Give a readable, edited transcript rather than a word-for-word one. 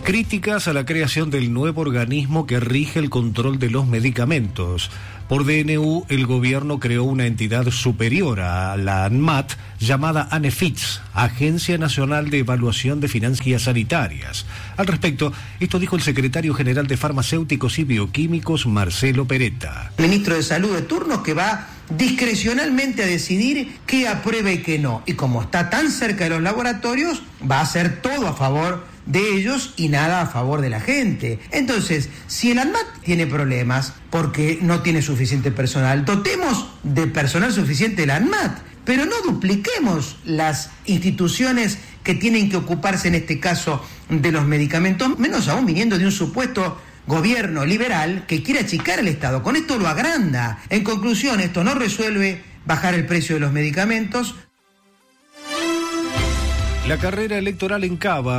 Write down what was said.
Críticas a la creación del nuevo organismo que rige el control de los medicamentos. Por DNU, el gobierno creó una entidad superior a la ANMAT llamada ANEFITS, Agencia Nacional de Evaluación de Finanzas Sanitarias. Al respecto, esto dijo el secretario general de Farmacéuticos y Bioquímicos, Marcelo Peretta. Ministro de Salud de turno que va discrecionalmente a decidir qué aprueba y qué no. Y como está tan cerca de los laboratorios, va a hacer todo a favor de ellos y nada a favor de la gente. Entonces, si el ANMAT tiene problemas porque no tiene suficiente personal, dotemos de personal suficiente el ANMAT, pero no dupliquemos las instituciones que tienen que ocuparse en este caso de los medicamentos, menos aún viniendo de un supuesto gobierno liberal que quiere achicar el Estado. Con esto lo agranda. En conclusión, esto no resuelve bajar el precio de los medicamentos. La carrera electoral en Cava